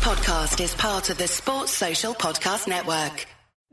podcast is part of the Sports Social Podcast Network.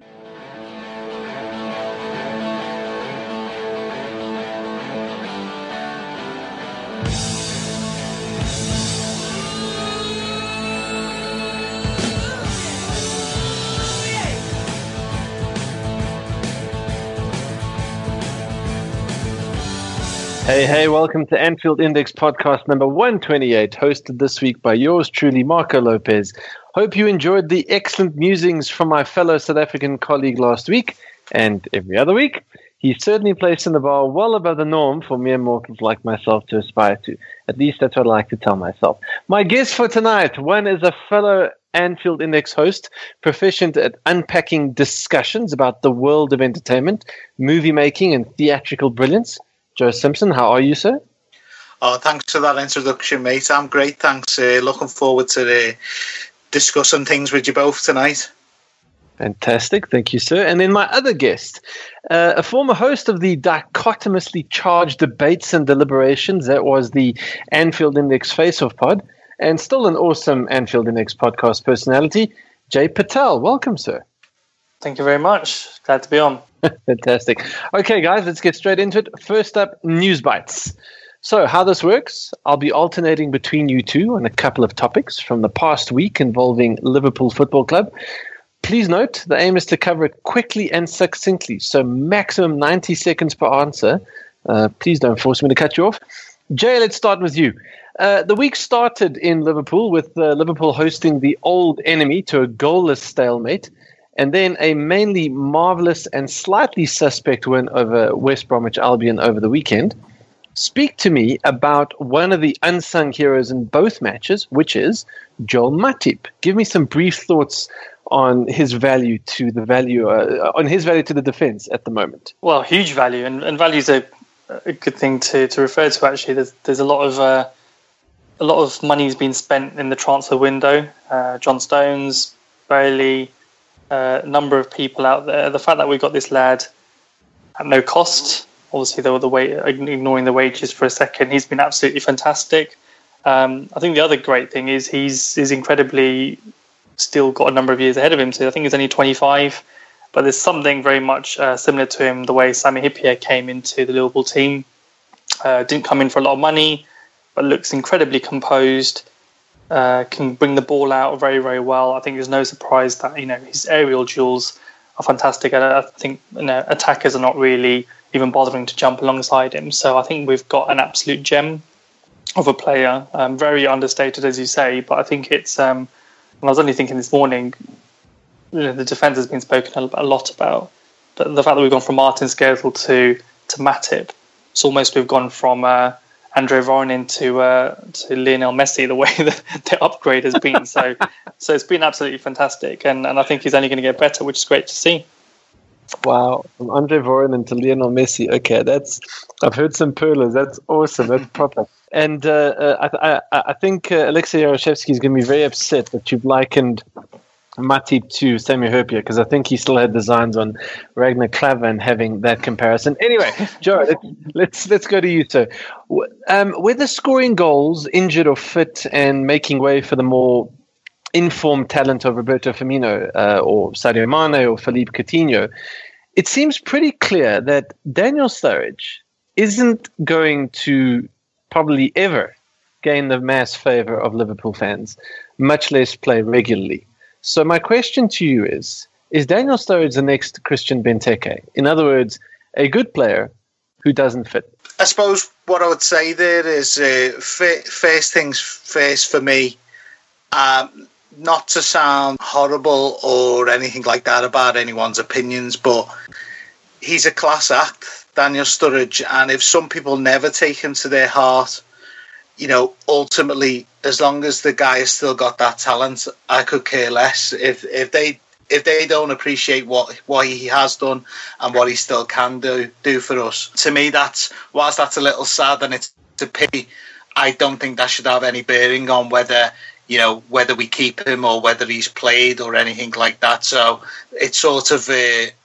Hey, welcome to Anfield Index podcast number 128, hosted this week by yours truly, Marco Lopez. Hope you enjoyed the excellent musings from my fellow South African colleague last week and every other week. He certainly placed in the bar well above the norm for mere mortals like myself to aspire to. At least that's what I like to tell myself. My guest for tonight, one is a fellow Anfield Index host, proficient at unpacking discussions about the world of entertainment, movie making and theatrical brilliance. Joe Simpson, how are you, sir? Oh, thanks for that introduction, mate. I'm great, thanks. Looking forward to discussing things with you both tonight. Fantastic, thank you, sir. And then my other guest, a former host of the dichotomously charged debates and deliberations that was the Anfield Index Face-Off Pod, and still an awesome Anfield Index podcast personality, Jay Patel. Welcome, sir. Thank you very much. Glad to be on. Fantastic. Okay, guys, let's get straight into it. First up, News Bites. So how this works, I'll be alternating between you two on a couple of topics from the past week involving Liverpool Football Club. Please note, the aim is to cover it quickly and succinctly, so maximum 90 seconds per answer. Please don't force me to cut you off. Jay, let's start with you. The week started in Liverpool with Liverpool hosting the old enemy to a goalless stalemate, and then a mainly marvellous and slightly suspect win over West Bromwich Albion over the weekend. Speak to me about one of the unsung heroes in both matches, which is Joel Matip. Give me some brief thoughts on his value to the defence at the moment. Well, huge value, and value is a good thing to refer to. Actually, there's a lot of money's been spent in the transfer window. John Stones, Bailey. A number of people out there. The fact that we got this lad at no cost, obviously ignoring the wages for a second, he's been absolutely fantastic. I think the other great thing is he's incredibly still got a number of years ahead of him. So I think he's only 25, but there's something very much similar to him, the way Sami Hyypiä came into the Liverpool team. Didn't come in for a lot of money, but looks incredibly composed. Can bring the ball out very, very well. I think there's no surprise that his aerial duels are fantastic. And I think attackers are not really even bothering to jump alongside him. So I think we've got an absolute gem of a player, very understated, as you say. But I think it's. And I was only thinking this morning, the defence has been spoken a lot about. But the fact that we've gone from Martin Skrtel to Matip, it's almost we've gone from Andre Voronin to Lionel Messi, the way that the upgrade has been. So it's been absolutely fantastic. And I think he's only going to get better, which is great to see. Wow, from Andre Voronin to Lionel Messi. Okay, I've heard some perlers. That's awesome. That's proper. And I think Alexei Yaroshevsky is going to be very upset that you've likened Matip to Sami Hyypiä, because I think he still had designs on Ragnar Klavan having that comparison. Anyway, Joe, let's go to you, sir. Whether scoring goals, injured or fit, and making way for the more informed talent of Roberto Firmino or Sadio Mane or Philippe Coutinho, it seems pretty clear that Daniel Sturridge isn't going to probably ever gain the mass favour of Liverpool fans, much less play regularly. So my question to you is Daniel Sturridge the next Christian Benteke? In other words, a good player who doesn't fit? I suppose what I would say there is first things first for me, not to sound horrible or anything like that about anyone's opinions, but he's a class act, Daniel Sturridge, and if some people never take him to their heart, ultimately, as long as the guy has still got that talent, I could care less. If they don't appreciate what he has done and what he still can do for us, to me, whilst that's a little sad and it's a pity, I don't think that should have any bearing on whether we keep him or whether he's played or anything like that. So it's sort of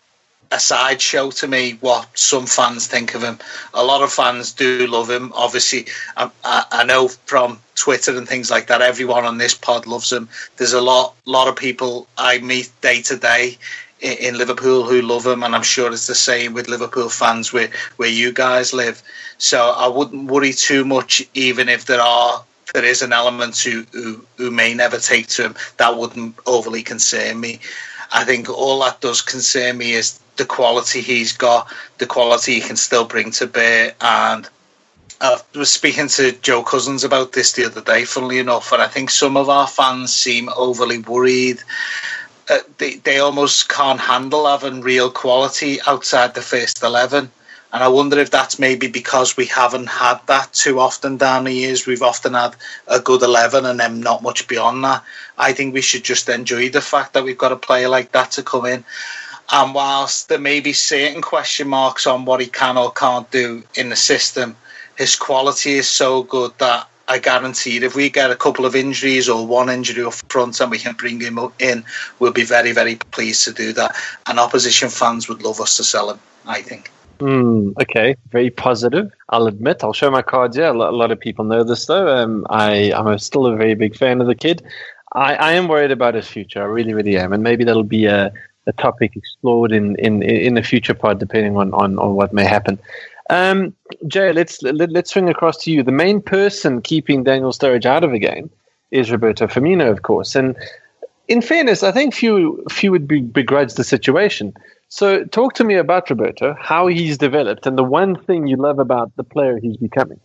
a sideshow to me what some fans think of him. A lot of fans do love him. Obviously, I know from Twitter and things like that, everyone on this pod loves him. There's a lot of people I meet day to day in Liverpool who love him, and I'm sure it's the same with Liverpool fans where you guys live. So I wouldn't worry too much, even if there is an element who may never take to him. That wouldn't overly concern me. I think all that does concern me is the quality he's got, the quality he can still bring to bear. And I was speaking to Joe Cousins about this the other day, funnily enough, and I think some of our fans seem overly worried. They almost can't handle having real quality outside the first 11. And I wonder if that's maybe because we haven't had that too often down the years. We've often had a good 11 and then not much beyond that. I think we should just enjoy the fact that we've got a player like that to come in. And whilst there may be certain question marks on what he can or can't do in the system, his quality is so good that I guarantee if we get a couple of injuries or one injury up front and we can bring him in, we'll be very, very pleased to do that. And opposition fans would love us to sell him, I think. Okay, very positive. I'll admit, I'll show my cards here. A lot of people know this, though. I'm still a very big fan of the kid. I am worried about his future. I really, really am. And maybe that'll be a topic explored in a future pod, depending on what may happen. Jay, let's swing across to you. The main person keeping Daniel Sturridge out of the game is Roberto Firmino, of course. And in fairness, I think few would begrudge the situation. So talk to me about Roberto, how he's developed, and the one thing you love about the player he's becoming.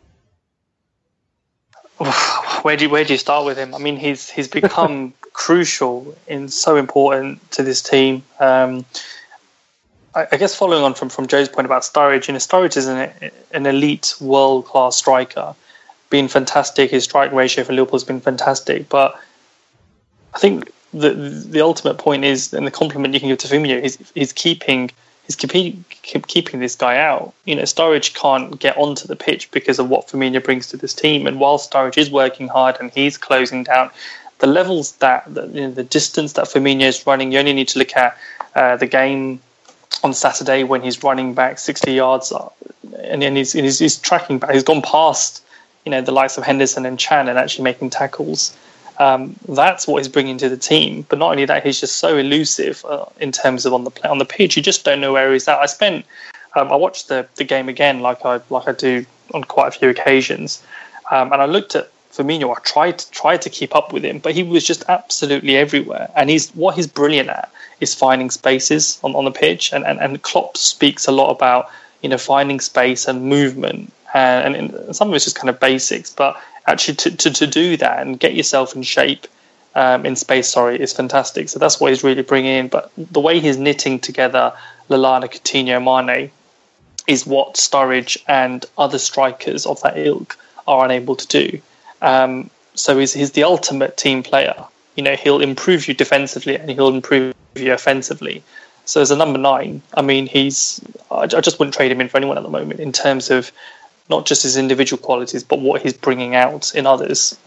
Where do you start with him? I mean, he's become crucial and so important to this team. I guess following on from Joe's point about Sturridge, Sturridge is an elite world-class striker, been fantastic. His strike ratio for Liverpool has been fantastic, but I think the ultimate point is, and the compliment you can give to Firmino, he's keeping this guy out. Sturridge can't get onto the pitch because of what Firmino brings to this team. And while Sturridge is working hard and he's closing down, the levels the distance that Firmino is running, you only need to look at the game on Saturday when he's running back 60 yards and he's tracking back. He's gone past the likes of Henderson and Chan and actually making tackles. That's what he's bringing to the team. But not only that, he's just so elusive in terms of on the pitch. You just don't know where he's at. I watched the game again, like I do on quite a few occasions, and I looked at Firmino. I tried to keep up with him, but he was just absolutely everywhere. And what he's brilliant at is finding spaces on the pitch. And Klopp speaks a lot about finding space and movement, and some of it's just kind of basics, but actually to do that and get yourself in shape in space, is fantastic. So that's what he's really bringing in. But the way he's knitting together Lallana, Coutinho, Mane is what Sturridge and other strikers of that ilk are unable to do. So he's the ultimate team player. He'll improve you defensively and he'll improve you offensively. So as a number 9, I mean, I just wouldn't trade him in for anyone at the moment in terms of not just his individual qualities, but what he's bringing out in others.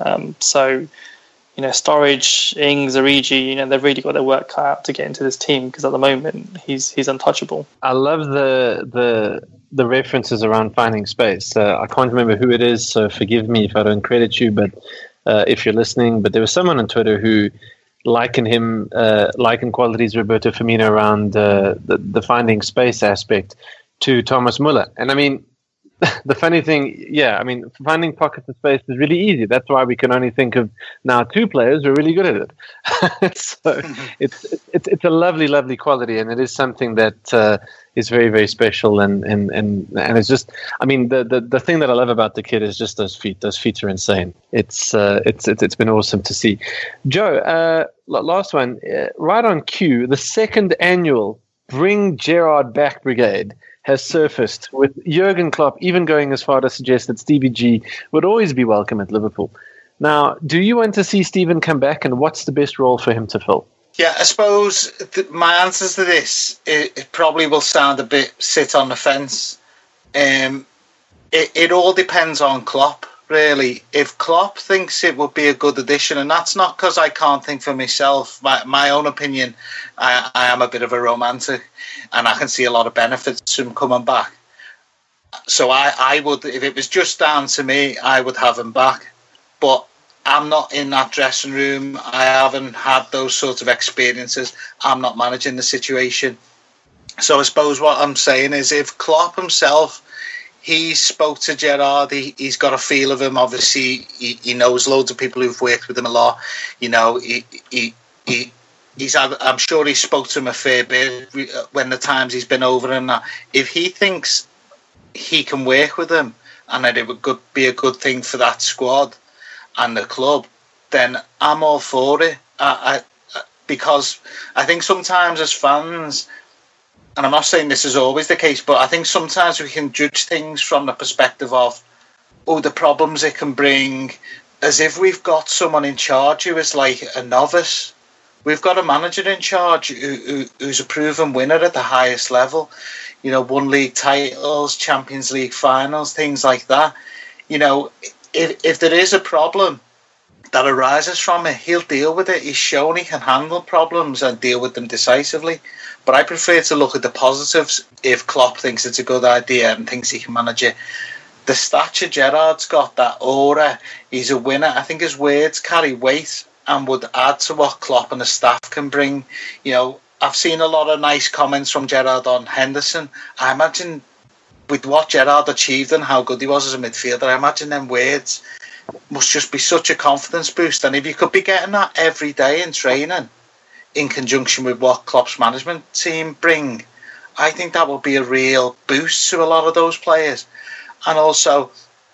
Sturridge, Ings, Origi, they've really got their work cut out to get into this team because at the moment he's untouchable. I love the references around finding space. I can't remember who it is, so forgive me if I don't credit you, but if you're listening. But there was someone on Twitter who likened qualities Roberto Firmino around the finding space aspect to Thomas Muller. And I mean, the funny thing, finding pockets of space is really easy. That's why we can only think of now 2 players who are really good at it. So it's a lovely, lovely quality, and it is something that is very, very special. And it's just, I mean, the thing that I love about the kid is just those feet. Those feet are insane. It's been awesome to see. Joe, last one, right on cue, the second annual Bring Gerrard Back Brigade has surfaced, with Jurgen Klopp even going as far to suggest that Stevie G would always be welcome at Liverpool. Now, do you want to see Steven come back, and what's the best role for him to fill? Yeah, I suppose my answers to this, it probably will sound a bit sit on the fence. It all depends on Klopp, really, if Klopp thinks it would be a good addition, and that's not because I can't think for myself, my own opinion, I am a bit of a romantic, and I can see a lot of benefits to him coming back. So I would, if it was just down to me, I would have him back. But I'm not in that dressing room. I haven't had those sorts of experiences. I'm not managing the situation. So I suppose what I'm saying is, if Klopp himself, he spoke to Gerrard, he's got a feel of him. Obviously, he knows loads of people who've worked with him a lot. You know, he's had, I'm sure he spoke to him a fair bit when the times he's been over and that. If he thinks he can work with him and that it would be a good thing for that squad and the club, then I'm all for it. Because I think sometimes as fans, and I'm not saying this is always the case, but I think sometimes we can judge things from the perspective of, the problems it can bring, as if we've got someone in charge who is like a novice. We've got a manager in charge who's a proven winner at the highest level. You know, won league titles, Champions League finals, things like that. You know, if there is a problem that arises from it, he'll deal with it. He's shown he can handle problems and deal with them decisively. But I prefer to look at the positives if Klopp thinks it's a good idea and thinks he can manage it. The stature Gerrard's got, that aura, he's a winner. I think his words carry weight and would add to what Klopp and the staff can bring. You know, I've seen a lot of nice comments from Gerrard on Henderson. I imagine with what Gerrard achieved and how good he was as a midfielder, I imagine them words must just be such a confidence boost. And if you could be getting that every day in training, in conjunction with what Klopp's management team bring, I think that will be a real boost to a lot of those players. And also,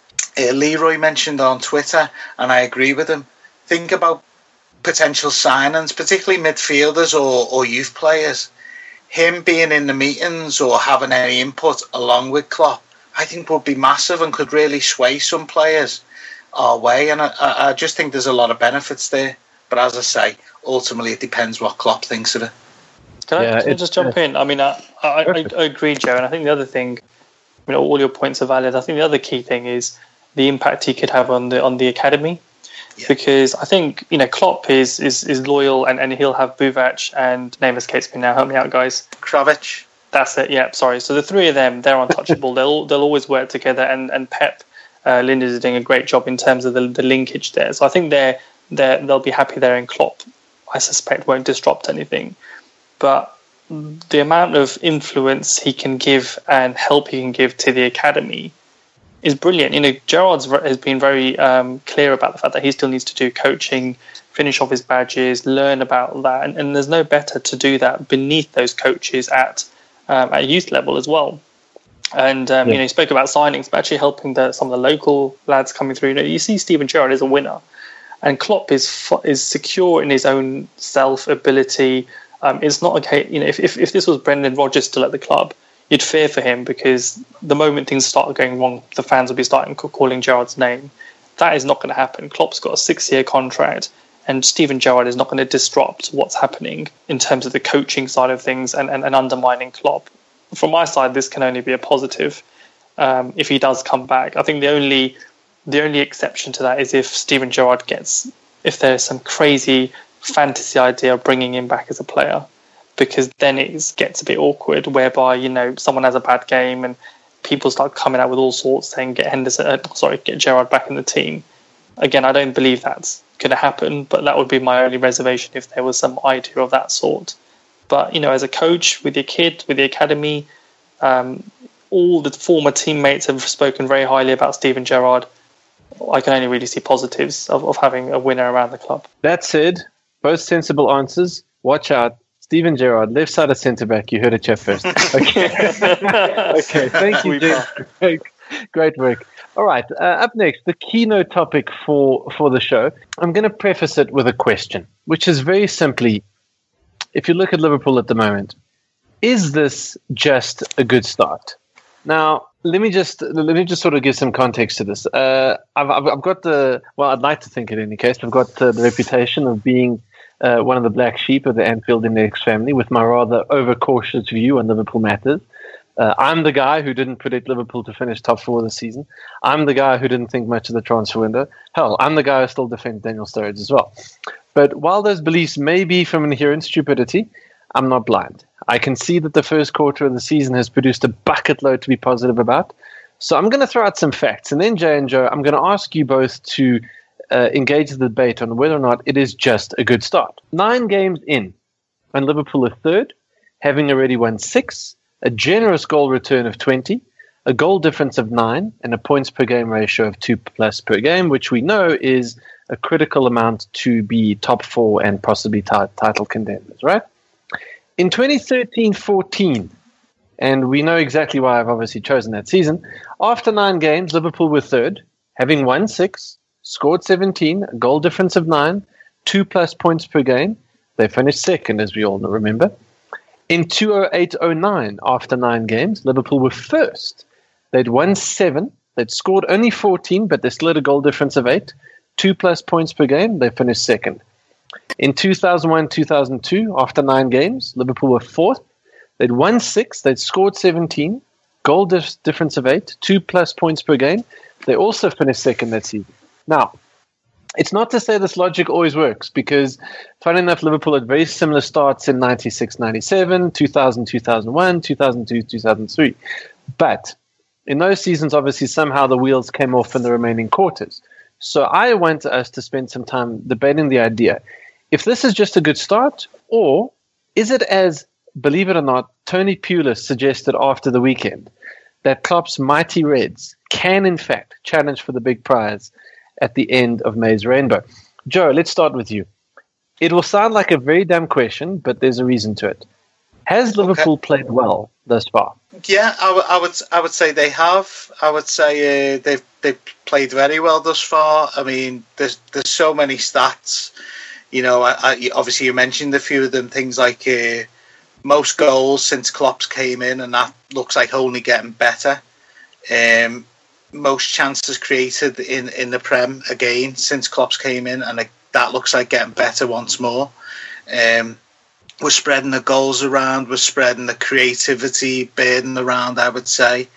Leroy mentioned on Twitter, and I agree with him, think about potential signings, particularly midfielders or youth players. Him being in the meetings or having any input along with Klopp, I think would be massive and could really sway some players our way. And I just think there's a lot of benefits there. But as I say, ultimately it depends what Klopp thinks of it. Can I just jump in? I mean, I agree, Joe. And I think the other thing, I mean, all your points are valid. I think the other key thing is the impact he could have on the academy. Yeah. Because I think, you know, Klopp is loyal and he'll have Buvac and name escapes me now. Help me out, guys. Kravic. That's it. Yeah, sorry. So the three of them, they're untouchable. they'll always work together. And Pep Linders is doing a great job in terms of the linkage there. So I think they'll be happy there. And Klopp, I suspect, won't disrupt anything. But the amount of influence he can give and help he can give to the academy is brilliant. You know, Gerrard has been very clear about the fact that he still needs to do coaching, finish off his badges, learn about that, and there's no better to do that beneath those coaches at youth level as well. And you know, he spoke about signings, but actually helping some of the local lads coming through. You know, you see Steven Gerrard is a winner, and Klopp is secure in his own self ability. It's not okay. You know, if this was Brendan Rodgers still at the club, you'd fear for him because the moment things start going wrong, the fans will be starting calling Gerrard's name. That is not going to happen. Klopp's got a 6-year contract, and Steven Gerrard is not going to disrupt what's happening in terms of the coaching side of things and undermining Klopp. From my side, this can only be a positive if he does come back. I think the only exception to that is if Steven Gerrard if there's some crazy fantasy idea of bringing him back as a player, because then it gets a bit awkward whereby, you know, someone has a bad game and people start coming out with all sorts saying get Gerrard back in the team. Again, I don't believe that's going to happen, but that would be my only reservation if there was some idea of that sort. But, you know, as a coach with your kid, with the academy, all the former teammates have spoken very highly about Steven Gerrard. I can only really see positives of having a winner around the club. That said, both sensible answers. Watch out. Steven Gerrard, left side of centre-back. You heard it here first. Okay. Okay, thank you, Jim. Great work. All right, up next, the keynote topic for the show. I'm going to preface it with a question, which is very simply, if you look at Liverpool at the moment, is this just a good start? Now, let me just sort of give some context to this. I've got I'd like to think in any case, I've got the reputation of being one of the black sheep of the Anfield Index family with my rather overcautious view on Liverpool matters. I'm the guy who didn't predict Liverpool to finish top 4 this season. I'm the guy who didn't think much of the transfer window. Hell, I'm the guy who still defends Daniel Sturridge as well. But while those beliefs may be from inherent stupidity, I'm not blind. I can see that the first quarter of the season has produced a bucket load to be positive about. So I'm going to throw out some facts. And then, Jay and Joe, I'm going to ask you both to engage the debate on whether or not it is just a good start. 9 games in, and Liverpool are third, having already won 6, a generous goal return of 20, a goal difference of 9, and a points per game ratio of 2+ per game, which we know is a critical amount to be top 4 and possibly title contenders, right? In 2013-14, and we know exactly why I've obviously chosen that season, after 9 games, Liverpool were third, having won 6, scored 17, a goal difference of 9, 2+ points per game. They finished second, as we all remember. In 2008-09, after 9 games, Liverpool were first. They'd won 7. They'd scored only 14, but they still had a goal difference of 8. 2+ points per game. They finished second. In 2001-2002, after 9 games, Liverpool were fourth. They'd won 6. They'd scored 17. Goal difference of 8. 2+ points per game. They also finished second that season. Now, it's not to say this logic always works, because, funny enough, Liverpool had very similar starts in 96-97, 2000-2001, 2002-2003. But in those seasons, obviously, somehow the wheels came off in the remaining quarters. So I want us to spend some time debating the idea. If this is just a good start, or is it, as, believe it or not, Tony Pulis suggested after the weekend, that Klopp's mighty Reds can, in fact, challenge for the big prize at the end of May's Rainbow? Joe, let's start with you. It will sound like a very dumb question, but there's a reason to it. Has Liverpool played well thus far? Yeah, I would say they have. I would say they've played very well thus far. I mean, there's so many stats. You know, obviously you mentioned a few of them. Things like most goals since Klopp's came in, and that looks like only getting better. Most chances created in the Prem again since Klopp's came in, and that looks like getting better once more. We're spreading the goals around, we're spreading the creativity burden around, I would say.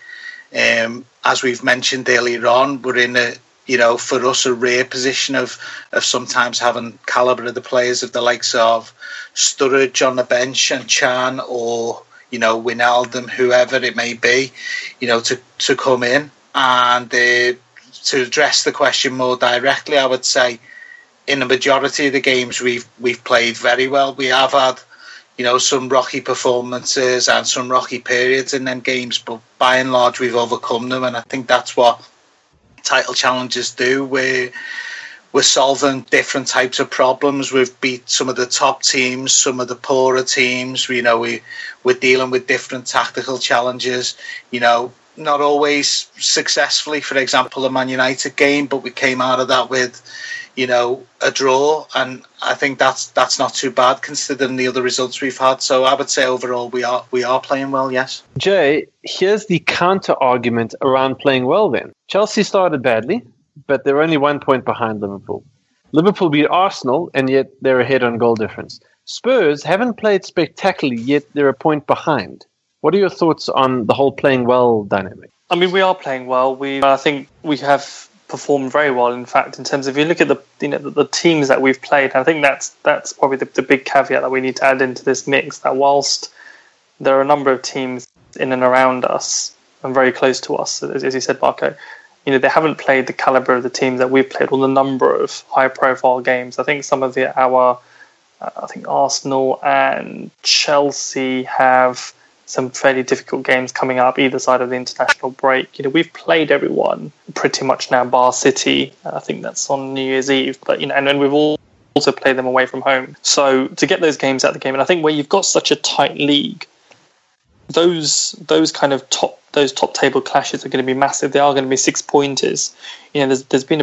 As we've mentioned earlier on, we're in for us, a rare position of sometimes having calibre of the players of the likes of Sturridge on the bench and Chan, or, Wijnaldum, whoever it may be, to come in. And to address the question more directly, I would say in the majority of the games we've played very well. We have had, some rocky performances and some rocky periods in them games, but by and large we've overcome them, and I think that's what title challenges do. We're solving different types of problems. We've beat some of the top teams, some of the poorer teams. We're dealing with different tactical challenges, not always successfully. For example, the Man United game, but we came out of that with, a draw, and I think that's not too bad considering the other results we've had. So I would say overall we are playing well, yes. Jay, here's the counter argument around playing well then. Chelsea started badly, but they're only 1 point behind Liverpool. Liverpool beat Arsenal, and yet they're ahead on goal difference. Spurs haven't played spectacularly, yet they're a point behind. What are your thoughts on the whole playing well dynamic? I mean, we are playing well. I think we have performed very well. In fact, in terms of, if you look at the teams that we've played, I think that's probably the big caveat that we need to add into this mix. That whilst there are a number of teams in and around us and very close to us, as you said, Marco, they haven't played the calibre of the teams that we've played, or the number of high-profile games. I think some of I think Arsenal and Chelsea have some fairly difficult games coming up either side of the international break. We've played everyone pretty much now, bar City. I think that's on New Year's Eve. But and then we've also played them away from home. So to get those games out of the game, and I think where you've got such a tight league, those kind of top table clashes are going to be massive. They are going to be 6-pointers. There's been a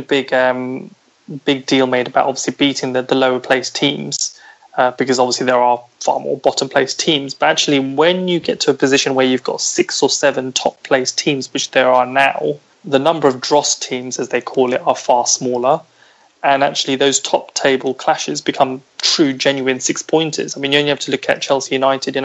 big deal made about obviously beating the lower placed teams. Because obviously there are far more bottom-placed teams. But actually, when you get to a position where you've got 6 or 7 top-placed teams, which there are now, the number of dross teams, as they call it, are far smaller. And actually, those top-table clashes become true, genuine 6-pointers. I mean, you only have to look at Chelsea United.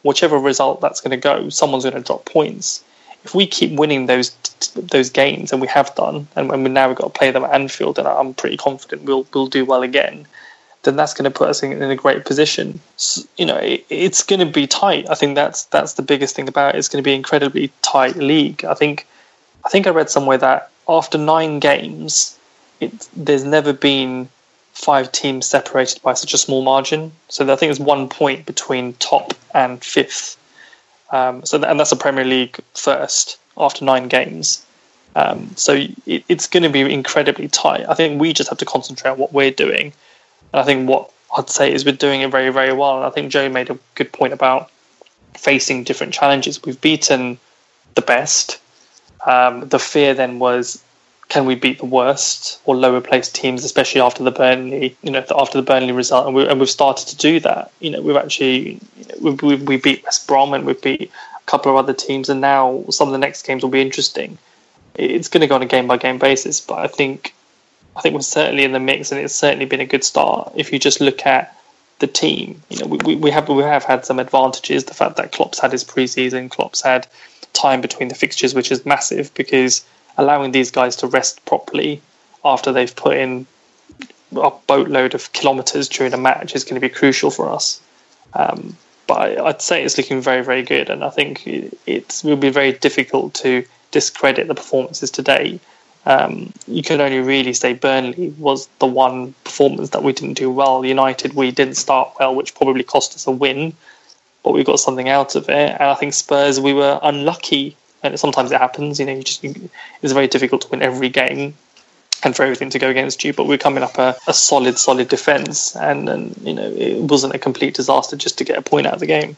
whichever result that's going to go, someone's going to drop points. If we keep winning those games, and we have done, and now we've got to play them at Anfield, and I'm pretty confident we'll do well again, then that's going to put us in a great position. So, it's going to be tight. I think that's the biggest thing about it. It's going to be an incredibly tight league. I think I read somewhere that after 9 games, there's never been 5 teams separated by such a small margin. So I think there's 1 point between top and 5th. And that's a Premier League first after 9 games. So it's going to be incredibly tight. I think we just have to concentrate on what we're doing. And I think what I'd say is we're doing it very, very well. And I think Joe made a good point about facing different challenges. We've beaten the best. The fear then was, can we beat the worst or lower placed teams, especially after the Burnley, result? And we've started to do that. We've actually, we beat West Brom and we've beat a couple of other teams. And now some of the next games will be interesting. It's going to go on a game by game basis, but I think we're certainly in the mix, and it's certainly been a good start. If you just look at the team, we have had some advantages. The fact that Klopp's had his pre-season, Klopp's had time between the fixtures, which is massive, because allowing these guys to rest properly after they've put in a boatload of kilometres during a match is going to be crucial for us. But I'd say it's looking very, very good, and I think it will be very difficult to discredit the performances today. You can only really say Burnley was the one performance that we didn't do well. United, we didn't start well, which probably cost us a win, but we got something out of it. And I think Spurs, we were unlucky, and sometimes it happens. It's very difficult to win every game and for everything to go against you. But we're coming up a solid defence, and it wasn't a complete disaster just to get a point out of the game.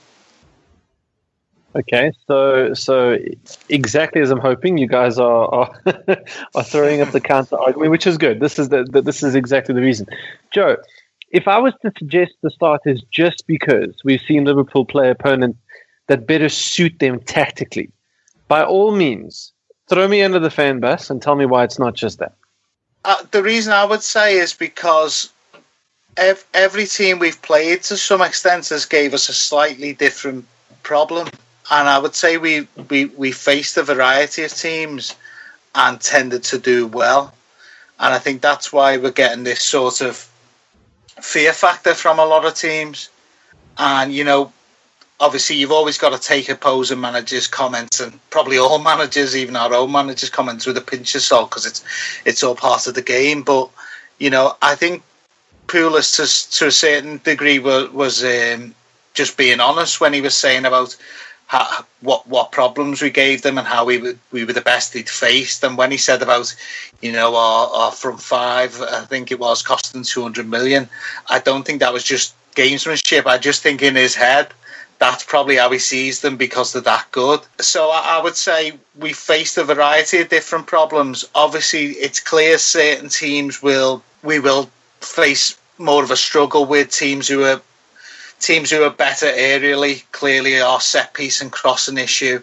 Okay, so exactly as I'm hoping, you guys are throwing up the counter argument, which is good. This is exactly the reason. Joe, if I was to suggest the start is just because we've seen Liverpool play opponents that better suit them tactically, by all means, throw me under the fan bus and tell me why it's not just that. The reason I would say is because every team we've played to some extent has gave us a slightly different problem. And I would say we faced a variety of teams and tended to do well. And I think that's why we're getting this sort of fear factor from a lot of teams. And, obviously you've always got to take opposing managers' comments, and probably all managers, even our own managers' comments, with a pinch of salt, because it's all part of the game. But, I think Pulis, to a certain degree, was just being honest when he was saying about what problems we gave them and how we were the best they'd faced. And when he said about our front 5, I think it was costing 200 million, I don't think that was just gamesmanship. I just think in his head that's probably how he sees them, because they're that good. So I would say we faced a variety of different problems. Obviously it's clear certain teams we will face more of a struggle with. Teams who are better aerially. Clearly our set piece and crossing issue,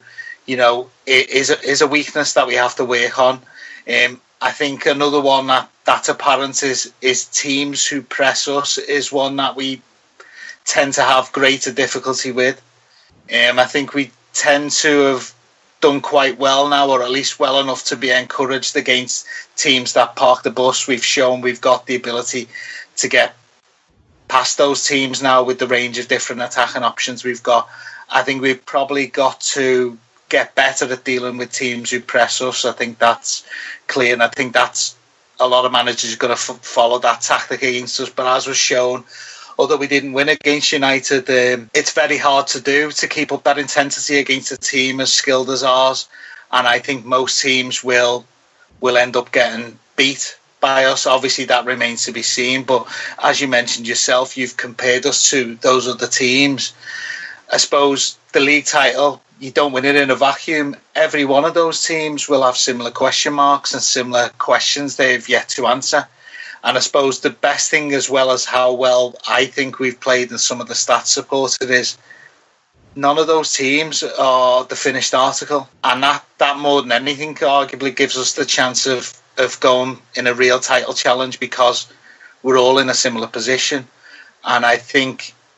is a weakness that we have to work on. I think another one that's apparent is teams who press us is one that we tend to have greater difficulty with. I think we tend to have done quite well now, or at least well enough to be encouraged against teams that park the bus. We've shown we've got the ability to get past those teams now with the range of different attacking options we've got. I think we've probably got to get better at dealing with teams who press us. I think that's clear, and I think that's a lot of managers are going to follow that tactic against us. But as was shown, although we didn't win against United, it's very hard to do, to keep up that intensity against a team as skilled as ours. And I think most teams will end up getting beat by us. Obviously that remains to be seen, but as you mentioned yourself, you've compared us to those other teams. I suppose the league title, you don't win it in a vacuum. Every one of those teams will have similar question marks and similar questions they've yet to answer. And I suppose the best thing, as well as how well I think we've played and some of the stats support it, is none of those teams are the finished article. And that more than anything arguably gives us the chance of going in a real title challenge, because we're all in a similar position. And I think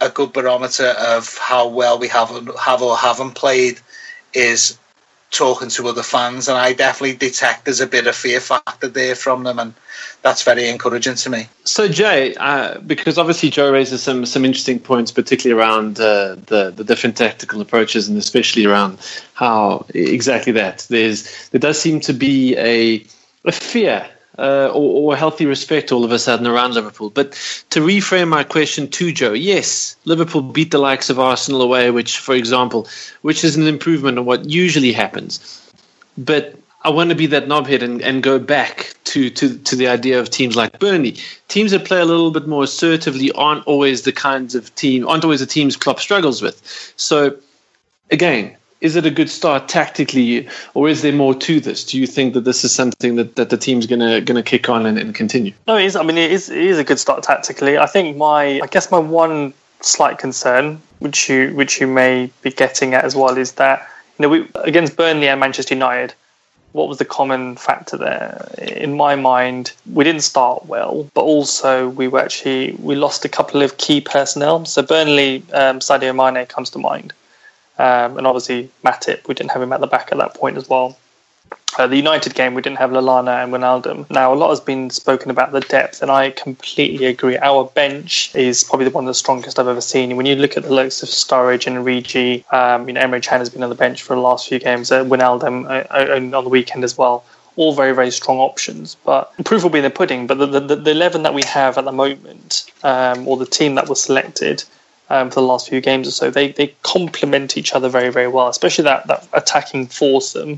a good barometer of how well we have or haven't played is talking to other fans, and I definitely detect there's a bit of fear factor there from them, and that's very encouraging to me. So Jay, because obviously Joe raises some interesting points, particularly around the different tactical approaches, and especially around how exactly that there does seem to be a fear or a healthy respect all of a sudden around Liverpool. But to reframe my question to Joe, yes, Liverpool beat the likes of Arsenal away, which is an improvement on what usually happens. But I want to be that knobhead and go back to the idea of teams like Burnley. Teams that play a little bit more assertively aren't always the teams Klopp struggles with. So, again, is it a good start tactically, or is there more to this? Do you think that this is something that the team's gonna kick on and continue? No, it is. I mean, it is a good start tactically. I think my one slight concern, which you may be getting at as well, is that we against Burnley and Manchester United, what was the common factor there? In my mind, we didn't start well, but also we lost a couple of key personnel. So Burnley, Sadio Mane comes to mind. And obviously Matip, we didn't have him at the back at that point as well. The United game, we didn't have Lallana and Wijnaldum. Now, a lot has been spoken about the depth, and I completely agree. Our bench is probably one of the strongest I've ever seen. When you look at the likes of Sturridge and Origi, Emre Can has been on the bench for the last few games, Wijnaldum on the weekend as well. All very, very strong options. But proof will be in the pudding. But the 11 that we have at the moment, or the team that was selected, for the last few games or so, they complement each other very, very well, especially that attacking foursome.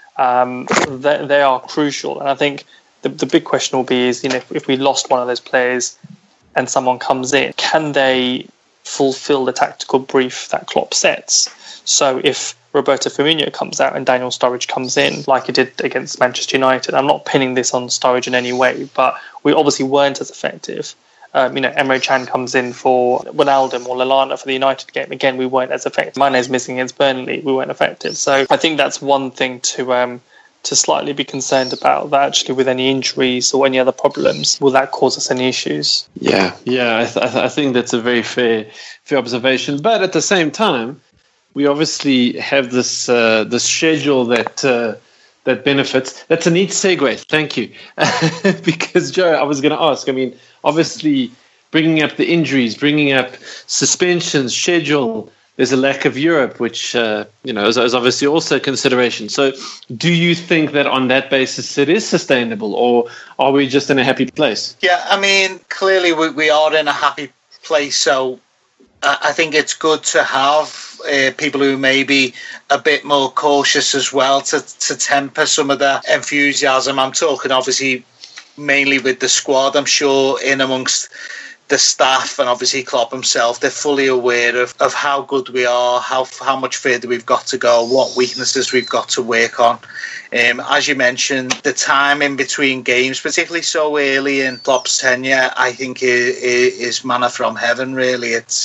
They are crucial, and I think the big question will be is, if we lost one of those players and someone comes in, can they fulfill the tactical brief that Klopp sets? So if Roberto Firmino comes out and Daniel Sturridge comes in, like he did against Manchester United, I'm not pinning this on Sturridge in any way, but we obviously weren't as effective. Emre Can comes in for Wijnaldum or Lallana for the United game. Again, we weren't as effective. Mane's missing against Burnley. We weren't effective. So I think that's one thing to slightly be concerned about, that actually with any injuries or any other problems, will that cause us any issues? Yeah. I think that's a very fair observation. But at the same time, we obviously have this schedule that benefits. That's a neat segue. Thank you. Because, Joe, I was going to ask, obviously bringing up the injuries, bringing up suspensions, schedule, there's a lack of Europe, which, is obviously also a consideration. So do you think that on that basis it is sustainable, or are we just in a happy place? Yeah, clearly we are in a happy place. So I think it's good to have people who may be a bit more cautious as well to temper some of the enthusiasm. I'm talking obviously mainly with the squad. I'm sure in amongst the staff and obviously Klopp himself, they're fully aware of how good we are, how much further we've got to go, what weaknesses we've got to work on. As you mentioned, the time in between games, particularly so early in Klopp's tenure, I think is manna from heaven, really. It's,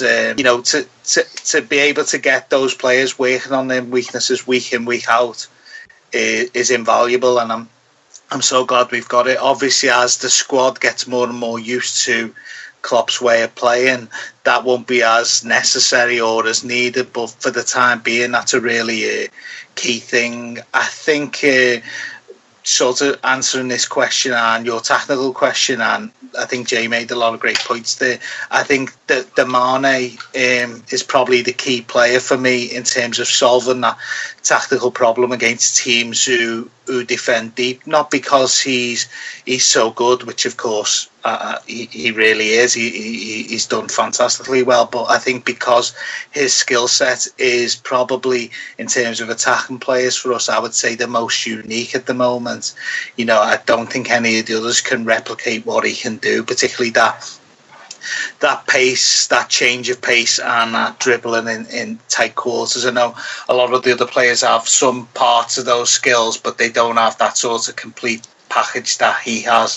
to be able to get those players working on their weaknesses week in, week out is invaluable, and I'm so glad we've got it. Obviously, as the squad gets more and more used to Klopp's way of playing, that won't be as necessary or as needed, but for the time being, that's a really key thing. I think sort of answering this question and your technical question, and I think Jay made a lot of great points there. I think that the Mane is probably the key player for me in terms of solving that tactical problem against teams who defend deep, not because he's so good, which of course he really is. He's done fantastically well, but I think because his skill set is probably, in terms of attacking players for us, I would say the most unique at the moment. I don't think any of the others can replicate what he can do, particularly that pace, that change of pace, and that dribbling in tight quarters. I know a lot of the other players have some parts of those skills, but they don't have that sort of complete package that he has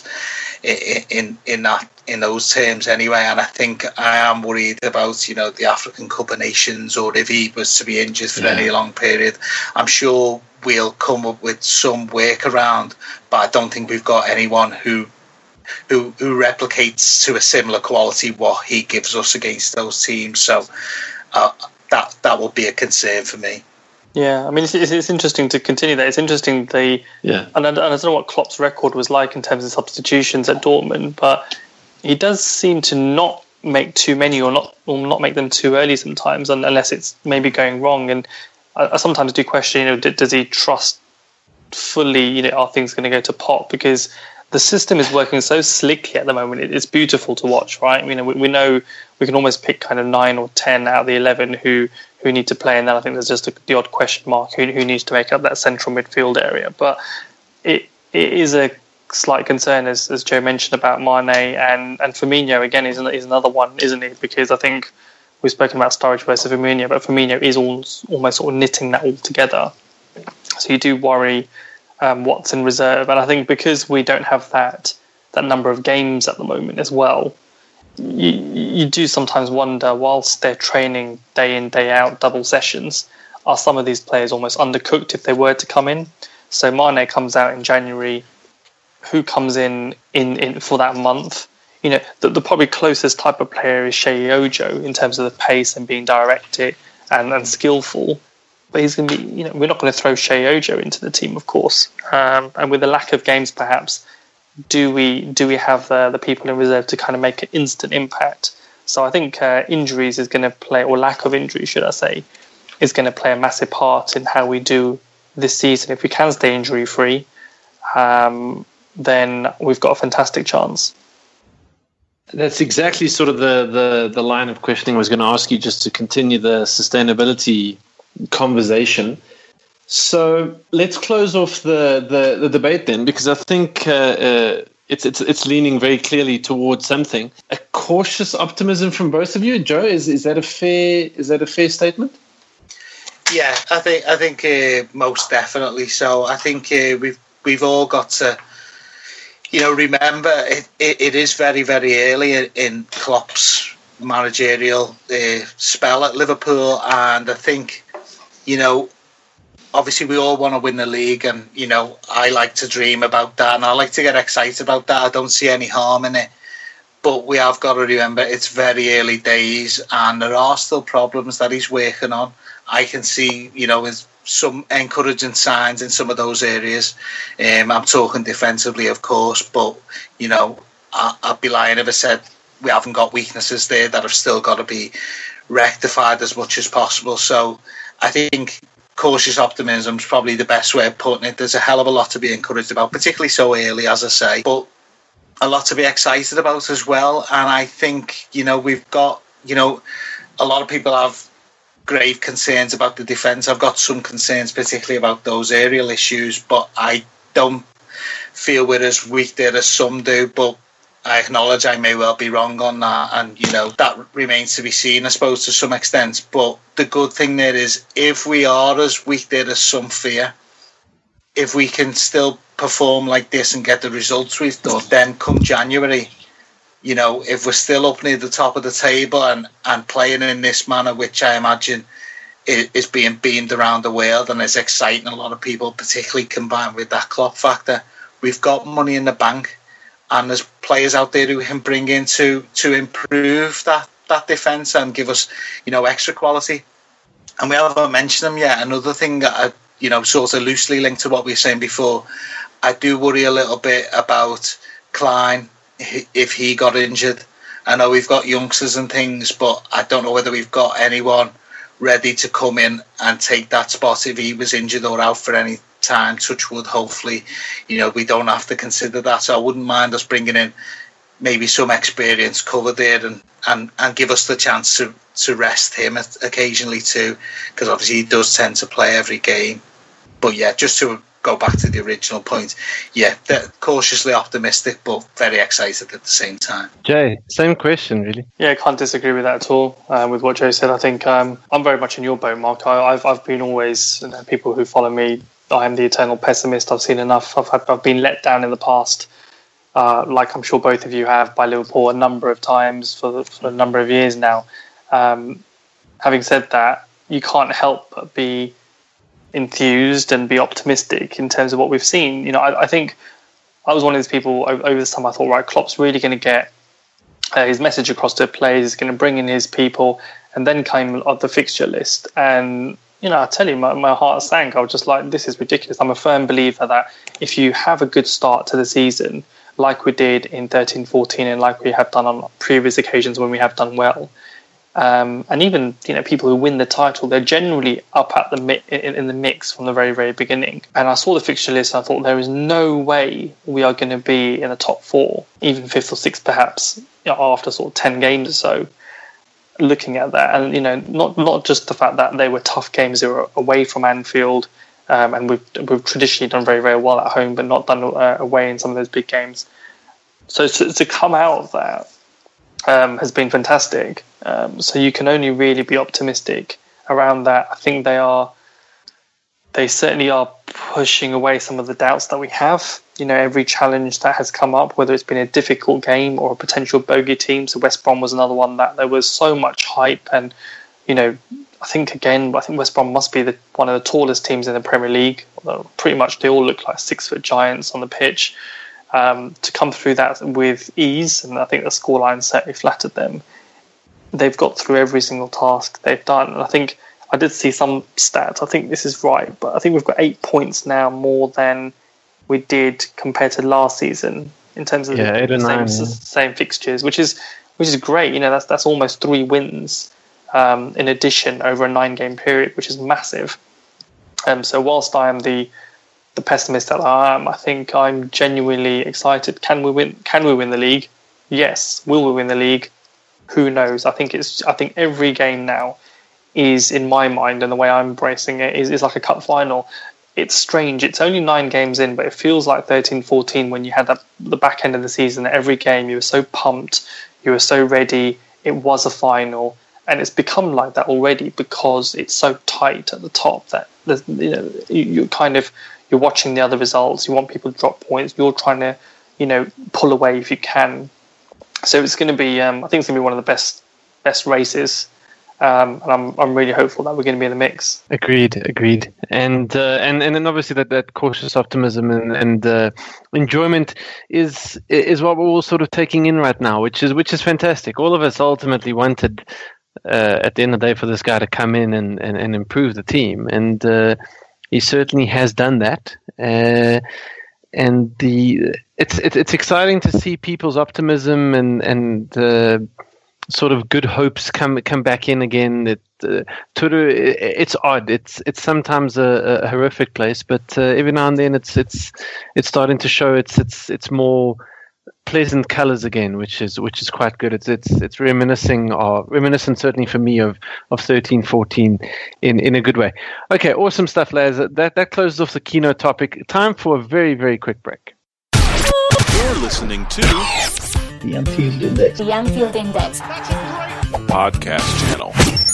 in those terms anyway. And I think I am worried about the African Cup of Nations, or if he was to be injured for any long period. I'm sure we'll come up with some workaround, but I don't think we've got anyone who who replicates to a similar quality what he gives us against those teams. So that will be a concern for me. Yeah, I mean, it's interesting to continue that. It's interesting and I don't know what Klopp's record was like in terms of substitutions at Dortmund, but he does seem to not make too many or not make them too early sometimes, unless it's maybe going wrong. And I sometimes do question, does he trust fully, are things going to go to pot? Because the system is working so slickly at the moment. It's beautiful to watch, right? We know we can almost pick kind of 9 or 10 out of the 11 who need to play, and then I think there's just the odd question mark who needs to make up that central midfield area. But it is a slight concern, as Joe mentioned, about Mane and Firmino again is another one, isn't it? Because I think we've spoken about Sturridge versus Firmino, but Firmino is almost sort of knitting that all together. So you do worry what's in reserve, and I think because we don't have that number of games at the moment as well, you do sometimes wonder, whilst they're training day in, day out, double sessions, are some of these players almost undercooked if they were to come in? So Mane comes out in January. Who comes in for that month? The probably closest type of player is Sheyi Ojo in terms of the pace and being directed and skillful. But he's going to be, we're not going to throw Sheyi Ojo into the team, of course. And with the lack of games, perhaps, do we have the people in reserve to kind of make an instant impact? So I think injuries is going to play, or lack of injury, should I say, is going to play a massive part in how we do this season. If we can stay injury free, then we've got a fantastic chance. That's exactly sort of the line of questioning I was going to ask you, just to continue the sustainability conversation. So let's close off the debate then, because I think it's leaning very clearly towards something. A cautious optimism from both of you, Joe. Is that a fair statement? Yeah, I think most definitely so. I think we've all got to, remember it is very, very early in Klopp's managerial spell at Liverpool, and I think, obviously we all want to win the league, and I like to dream about that, and I like to get excited about that. I don't see any harm in it, but we have got to remember it's very early days, and there are still problems that he's working on. I can see, with some encouraging signs in some of those areas. I'm talking defensively, of course, but I'd be lying if I said we haven't got weaknesses there that have still got to be rectified as much as possible. So I think cautious optimism is probably the best way of putting it. There's a hell of a lot to be encouraged about, particularly so early, as I say, but a lot to be excited about as well. And I think, we've got, a lot of people have grave concerns about the defence. I've got some concerns, particularly about those aerial issues, but I don't feel we're as weak there as some do. But I acknowledge I may well be wrong on that, and that remains to be seen, I suppose, to some extent. But the good thing there is, if we are as weak there as some fear, if we can still perform like this and get the results we've done, then come January, if we're still up near the top of the table and playing in this manner, which I imagine is being beamed around the world and is exciting a lot of people, particularly combined with that Klopp factor, we've got money in the bank, and there's players out there who can bring in to improve that defence and give us, extra quality. And we haven't mentioned them yet. Another thing that sort of loosely linked to what we were saying before, I do worry a little bit about Klein if he got injured. I know we've got youngsters and things, but I don't know whether we've got anyone ready to come in and take that spot if he was injured or out for any time. Touch wood, hopefully, we don't have to consider that. So I wouldn't mind us bringing in maybe some experience cover there and give us the chance to rest him occasionally too, because obviously he does tend to play every game. But yeah, just to go back to the original point, yeah, cautiously optimistic but very excited at the same time. Jay, same question really. Yeah, I can't disagree with that at all, with what Joe said. I think I'm very much in your boat, Mark. I've been always, people who follow me, I am the eternal pessimist. I've seen enough. I've been let down in the past, like I'm sure both of you have, by Liverpool a number of times for a number of years now. Having said that, you can't help but be enthused and be optimistic in terms of what we've seen. I think I was one of those people over this time. I thought, right, Klopp's really going to get his message across to players. He's going to bring in his people, and then came on the fixture list. And I tell you, my heart sank. I was just like, this is ridiculous. I'm a firm believer that if you have a good start to the season, like we did in 13-14, and like we have done on previous occasions when we have done well. And even people who win the title, they're generally up at in the mix from the very, very beginning. And I saw the fixture list and I thought there is no way we are going to be in the top 4, even 5th or 6th perhaps, after sort of 10 games or so. Looking at that, and not just the fact that they were tough games, they were away from Anfield, and we've traditionally done very, very well at home, but not done away in some of those big games. So to come out of that has been fantastic. So you can only really be optimistic around that. I think they certainly are pushing away some of the doubts that we have. Every challenge that has come up, whether it's been a difficult game or a potential bogey team. So West Brom was another one that there was so much hype, and I think West Brom must be one of the tallest teams in the Premier League. Pretty much they all look like 6-foot giants on the pitch. To come through that with ease, and I think the scoreline certainly flattered them. They've got through every single task they've done. And I think I did see some stats. I think this is right, but I think we've got 8 points now more than we did compared to last season in terms of same fixtures, which is great. That's almost 3 wins in addition over a 9-game period, which is massive. So whilst I am the pessimist that I am, I think I'm genuinely excited. Can we win the league? Yes. Will we win the league? Who knows? I think every game now is, in my mind, and the way I'm embracing it, is like a cup final. It's strange. It's only 9 games in, but it feels like 13-14 when you had the back end of the season. Every game you were so pumped, you were so ready. It was a final, and it's become like that already because it's so tight at the top that you're watching the other results. You want people to drop points. You're trying to pull away if you can. So it's going to be. I think it's going to be one of the best races. And I'm really hopeful that we're going to be in the mix. Agreed. And then obviously that cautious optimism and enjoyment is what we're all sort of taking in right now, which is fantastic. All of us ultimately wanted at the end of the day for this guy to come in and improve the team, and he certainly has done that. And it's exciting to see people's optimism and sort of good hopes come back in again. Twitter, it's odd. It's sometimes a horrific place, but every now and then it's starting to show it's more pleasant colors again, which is quite good. It's reminiscent certainly for me of 13-14 in a good way. Okay, awesome stuff, lads. That closes off the keynote topic. Time for a very, very quick break. You're listening to The Anfield Index. The Anfield Index. podcast channel.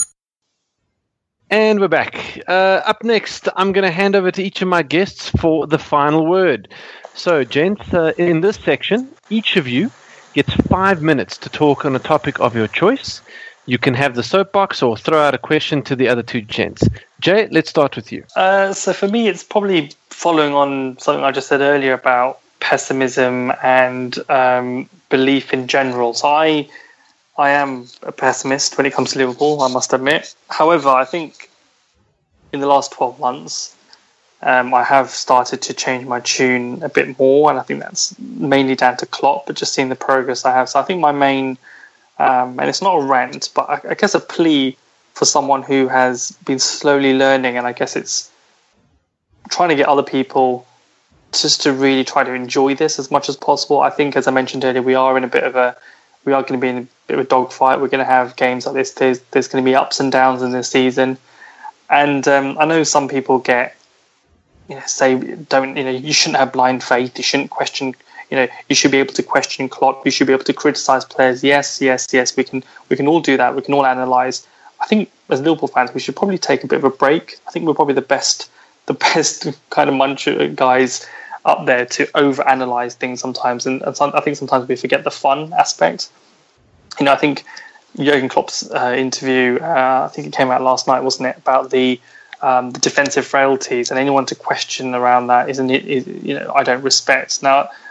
And we're back. Up next, I'm going to hand over to each of my guests for the final word. So, gents, in this section, each of you gets 5 minutes to talk on a topic of your choice. You can have the soapbox or throw out a question to the other two gents. Jay, let's start with you. So for me, it's probably following on something I just said earlier about pessimism and belief in general. So I am a pessimist when it comes to Liverpool, I must admit. However, I think in the last 12 months, I have started to change my tune a bit more, and I think that's mainly down to Klopp, but just seeing the progress I have. So I think my main, and it's not a rant, but I guess a plea for someone who has been slowly learning, and I guess it's trying to get other people just to really try to enjoy this as much as possible. I think, as I mentioned earlier, we are going to be in a bit of a dogfight. We're going to have games like this. There's going to be ups and downs in this season, and I know some people get, say, you shouldn't have blind faith. You shouldn't question. You should be able to question Klopp. You should be able to criticize players. Yes. We can all do that. We can all analyze. I think as Liverpool fans, we should probably take a bit of a break. I think we're probably the best kind of bunch of guys up there to overanalyze things sometimes, and I think sometimes we forget the fun aspect. I think Jurgen Klopp's interview, I think it came out last night, wasn't it, about the defensive frailties, and anyone to question around that I don't respect. Now,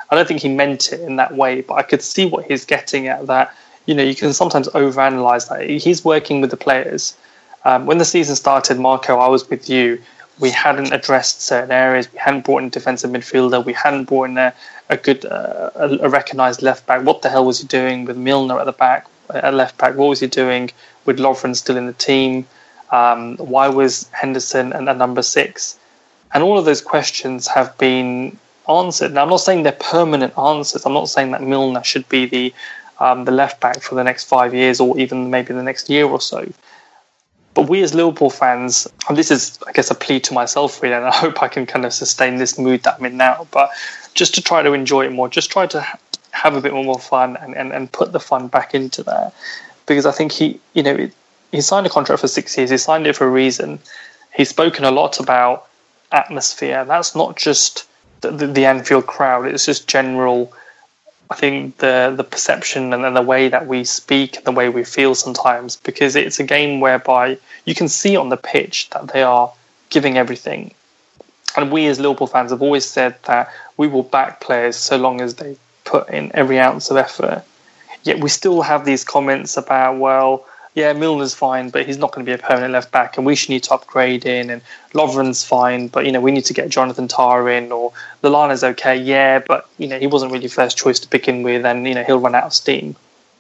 I don't think he meant it in that way, but I could see what he's getting at, that, you know, you can sometimes overanalyze that. He's working with the players. When the season started, Marco, I was with you. We hadn't addressed certain areas. We hadn't brought in a defensive midfielder. We hadn't brought in a good, recognised left back. What the hell was he doing with Milner at the back, at left back? What was he doing with Lovren still in the team? Why was Henderson at number 6? And all of those questions have been answered. Now, I'm not saying they're permanent answers. I'm not saying that Milner should be the left back for the next 5 years or even maybe the next year or so. But we as Liverpool fans, and this is, I guess, a plea to myself really, and I hope I can kind of sustain this mood that I'm in now, but just to try to enjoy it more, just try to have a bit more fun and put the fun back into that. Because I think he signed a contract for 6 years. He signed it for a reason. He's spoken a lot about atmosphere. That's not just the Anfield crowd. It's just general, I think, the perception and the way that we speak and the way we feel sometimes, because it's a game whereby you can see on the pitch that they are giving everything. And we as Liverpool fans have always said that we will back players so long as they put in every ounce of effort. Yet we still have these comments about, well, yeah, Milner's fine, but he's not going to be a permanent left back, and we should need to upgrade in. And Lovren's fine, but we need to get Jonathan Tah in, or Lallana's okay, yeah, but he wasn't really first choice to begin with, and he'll run out of steam.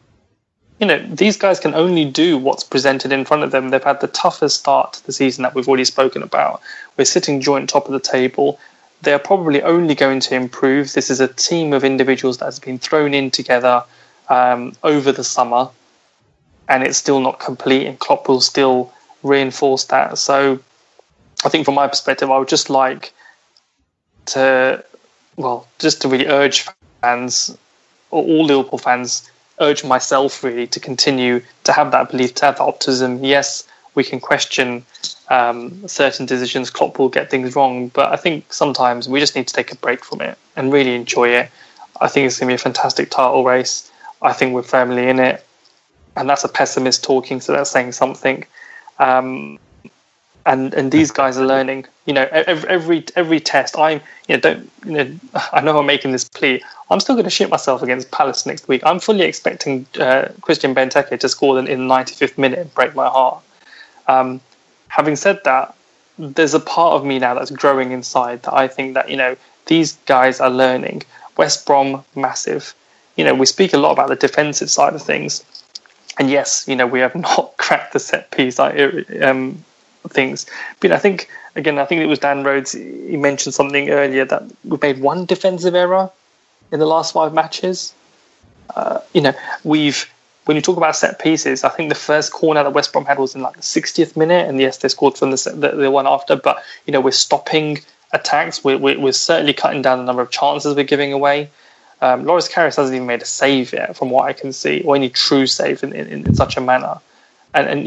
These guys can only do what's presented in front of them. They've had the toughest start to the season that we've already spoken about. We're sitting joint top of the table. They're probably only going to improve. This is a team of individuals that has been thrown in together over the summer, and it's still not complete, and Klopp will still reinforce that. So I think from my perspective, I would just like to really urge fans, or all Liverpool fans, urge myself really to continue to have that belief, to have that optimism. Yes, we can question certain decisions. Klopp will get things wrong, but I think sometimes we just need to take a break from it and really enjoy it. I think it's going to be a fantastic title race. I think we're firmly in it. And that's a pessimist talking, so that's saying something. And these guys are learning. Every test. I know I'm making this plea. I'm still going to shit myself against Palace next week. I'm fully expecting Christian Benteke to score in the 95th minute and break my heart. Having said that, there's a part of me now that's growing inside that I think that these guys are learning. West Brom, massive. We speak a lot about the defensive side of things. And yes, we have not cracked the set piece things. But I think it was Dan Rhodes. He mentioned something earlier that we've made one defensive error in the last 5 matches. When you talk about set pieces, I think the first corner that West Brom had was in like the 60th minute, and yes, they scored from the one after. But we're stopping attacks. We're certainly cutting down the number of chances we're giving away. Loris Karius hasn't even made a save yet, from what I can see, or any true save in such a manner. And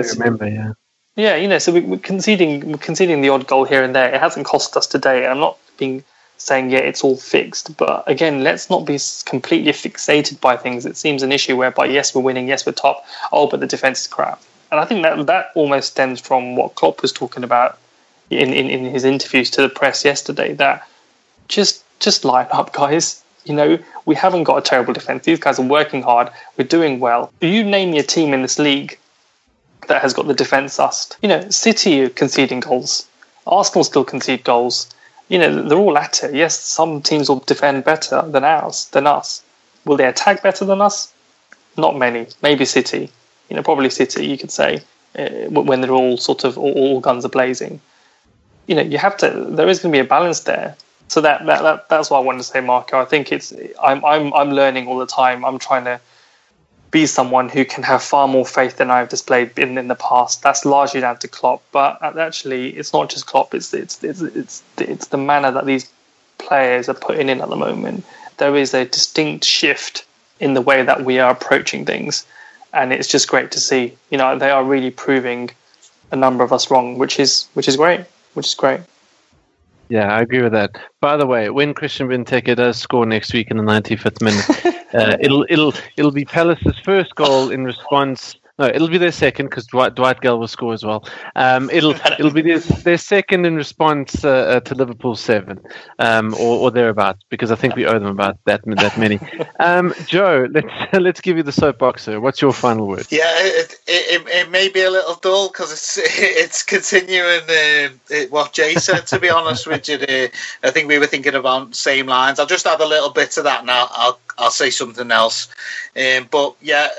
so we're conceding the odd goal here and there. It hasn't cost us today, and I'm not saying it's all fixed. But again, let's not be completely fixated by things. It seems an issue whereby yes, we're winning, yes, we're top. Oh, but the defense is crap. And I think that almost stems from what Klopp was talking about in his interviews to the press yesterday. That just line up, guys. We haven't got a terrible defence. These guys are working hard. We're doing well. You name me a team in this league that has got the defence sussed. City are conceding goals. Arsenal still concede goals. They're all at it. Yes, some teams will defend better than us. Will they attack better than us? Not many. Maybe City. Probably City, you could say, when they're all sort of all guns are blazing. You have to. There is going to be a balance there. So that's what I wanted to say, Marco. I think I'm learning all the time. I'm trying to be someone who can have far more faith than I've displayed in the past. That's largely down to Klopp, but actually, it's not just Klopp. It's the manner that these players are putting in at the moment. There is a distinct shift in the way that we are approaching things, and it's just great to see. They are really proving a number of us wrong, which is great. Yeah, I agree with that. By the way, when Christian Benteke does score next week in the 95th minute, it'll be Palace's first goal in response No, it'll be their second because Dwight Gale will score as well. It'll be their second in response to Liverpool's 7, or thereabouts, because I think we owe them about that many. Joe, let's give you the soapbox, sir. What's your final word? Yeah, it may be a little dull because it's continuing what Jay said. To be honest with you, I think we were thinking about the same lines. I'll just add a little bit to that, and I'll say something else. But yeah.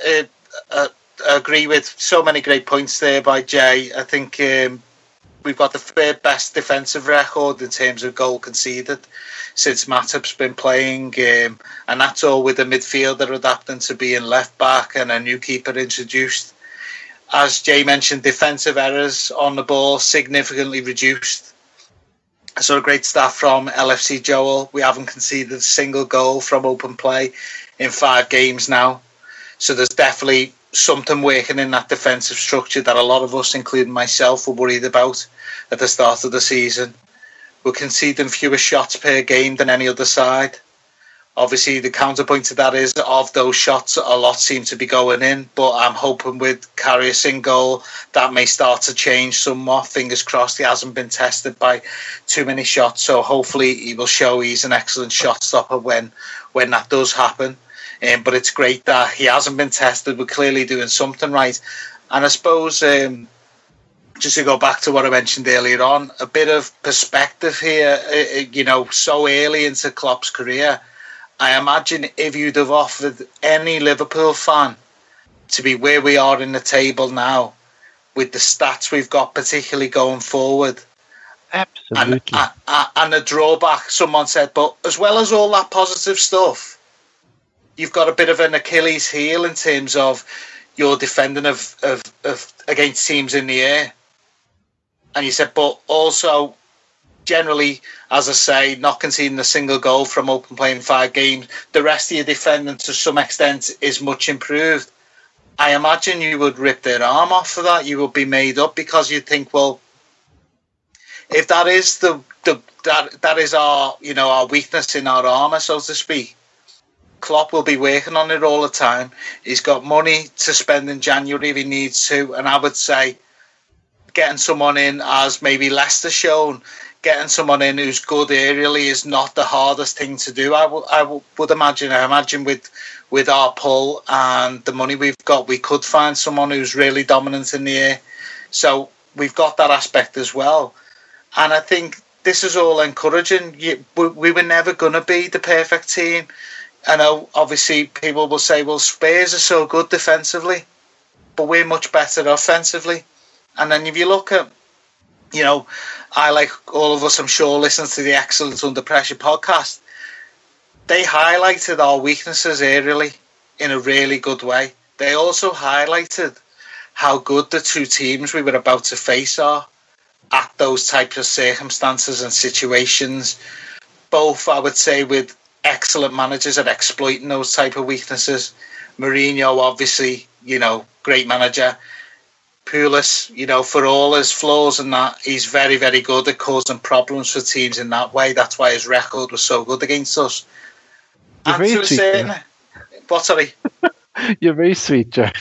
I agree with so many great points there by Jay. I think we've got the third best defensive record in terms of goal conceded since Matip's been playing, and that's all with the midfielder adapting to being left back and a new keeper introduced. As Jay mentioned, defensive errors on the ball significantly reduced. I saw a great stat from LFC Joel. We haven't conceded a single goal from open play in 5 games now. So there's definitely something working in that defensive structure that a lot of us, including myself, were worried about at the start of the season. We're conceding fewer shots per game than any other side. Obviously, the counterpoint to that is of those shots, a lot seem to be going in, but I'm hoping with Karius in goal, that may start to change somewhat. Fingers crossed he hasn't been tested by too many shots, so hopefully he will show he's an excellent shot stopper when that does happen. But it's great that he hasn't been tested. We're clearly doing something right. And I suppose, just to go back to what I mentioned earlier on, a bit of perspective here, so early into Klopp's career, I imagine if you'd have offered any Liverpool fan to be where we are in the table now, with the stats we've got, particularly going forward. Absolutely. And the drawback, someone said, but as well as all that positive stuff, you've got a bit of an Achilles heel in terms of your defending of against teams in the air. And you said, but also generally, as I say, not conceding a single goal from open play in 5 games. The rest of your defending to some extent is much improved. I imagine you would rip their arm off for that. You would be made up because you'd think, well, if that is that is our our weakness in our armour, so to speak. Klopp will be working on it all the time. He's got money to spend in January if he needs to, and I would say getting someone in, as maybe Leicester shown, getting someone in who's good aerially is not the hardest thing to do. I would imagine. I imagine with our pull and the money we've got, we could find someone who's really dominant in the air. So we've got that aspect as well, and I think this is all encouraging. We were never going to be the perfect team. I know, obviously, people will say, well, Spurs are so good defensively, but we're much better offensively. And then if you look at, I, like all of us, I'm sure, listen to the Excellence Under Pressure podcast. They highlighted our weaknesses aerially in a really good way. They also highlighted how good the 2 teams we were about to face are at those types of circumstances and situations. Both, I would say, with excellent managers at exploiting those type of weaknesses. Mourinho, obviously, great manager. Pulis, for all his flaws and that, he's very, very good at causing problems for teams in that way. That's why his record was so good against us. You're very sweet, what, sorry? You're very sweet, Joe.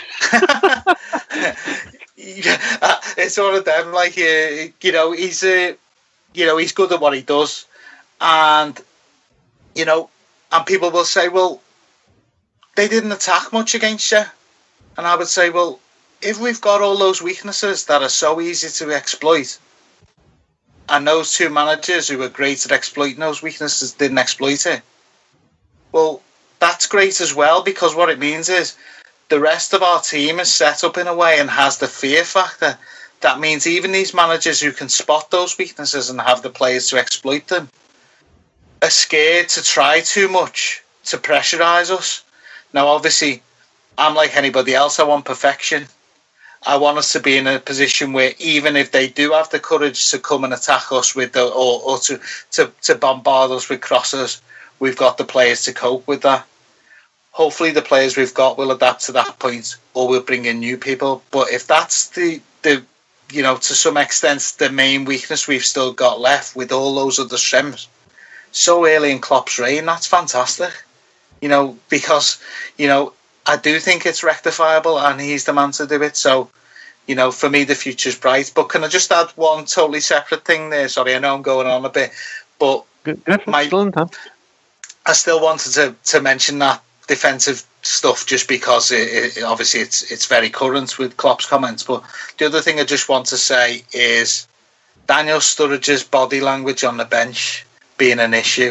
It's one of them, like, he's good at what he does. And and people will say, well, they didn't attack much against you. And I would say, well, if we've got all those weaknesses that are so easy to exploit, and those 2 managers who were great at exploiting those weaknesses didn't exploit it, well, that's great as well, because what it means is the rest of our team is set up in a way and has the fear factor. That means even these managers who can spot those weaknesses and have the players to exploit them are scared to try too much to pressurise us. Now, obviously, I'm like anybody else. I want perfection. I want us to be in a position where even if they do have the courage to come and attack us with or to bombard us with crosses, we've got the players to cope with that. Hopefully, the players we've got will adapt to that point, or we'll bring in new people. But if that's the to some extent the main weakness we've still got left with all those other strengths, so early in Klopp's reign, that's fantastic. Because, I do think it's rectifiable, and he's the man to do it. So, you know, for me, the future's bright. But can I just add one totally separate thing there? Sorry, I know I'm going on a bit, but I still wanted to mention that defensive stuff just because it obviously it's very current with Klopp's comments. But the other thing I just want to say is Daniel Sturridge's body language on the bench being an issue.